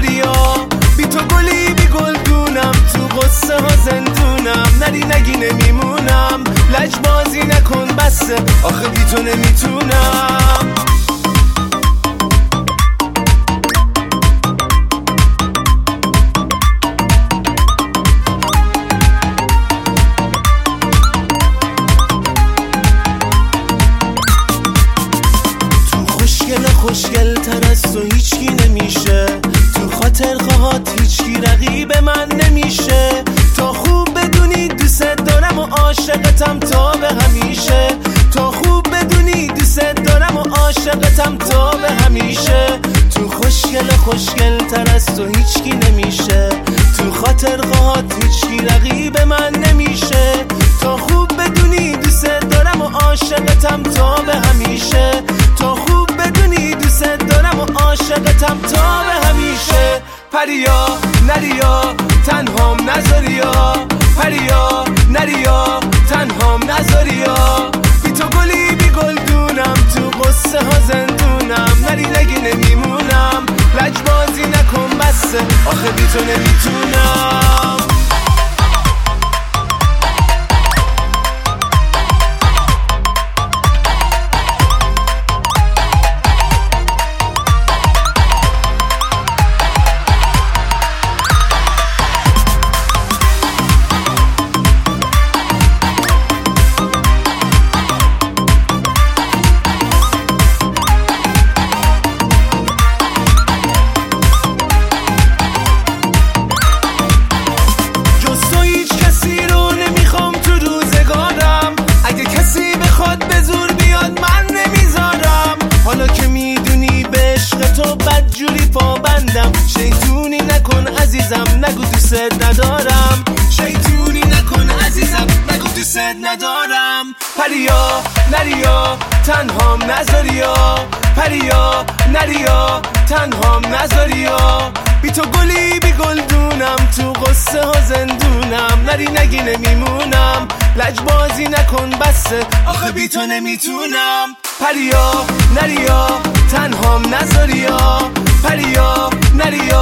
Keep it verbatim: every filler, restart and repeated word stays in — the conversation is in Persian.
نذاریا، بی تو گلی بی گلدونم، تو قصه ها زندونم، نری نگی نمیمونم، لجبازی نکن بسه آخه بی تو نمیتونم. خوشگل تر از تو هیچکی نمیشه، تو خاطر خواهات هیچکی رقیب من نمیشه، تا خوب بدونی دوست دارم و عاشقتم تا به همیشه، تا خوب بدونی دوست دارم و عاشقتم تا به همیشه. تو خوشگل خوشگل تر از تو هیچکی نمیشه، تو خاطر خواهات هیچکی رقیب من نمیشه، تا خوب بدونی دوست دارم و عاشقتم تا به همیشه، تا خوب بدونی دوست دارم و عاشقتم تا به همیشه. پریا نریا تنهام نذاریا، پریا نریا تنهام نذاریا، بی تو گلی بی گلدونم، تو قصه ها زندونم، نری نگی نمیمونم، لجبازی نکن بسه آخه بی تو نمیتونم. بدجوری پابندم، شیطونی نکن عزیزم نگو دوست ندارم، شیطونی نکن عزیزم نگو دوست ندارم. پریا نریا تنهام نذاریا، پریا نریا تنهام نذاریا، بی تو گلی بی گلدونم، تو قصه ها زندونم، نری نگی نمیمونم، لجبازی نکن بسه آخه بی تو نمیتونم. پریا نریا تنهام نذاریا، پریا نریا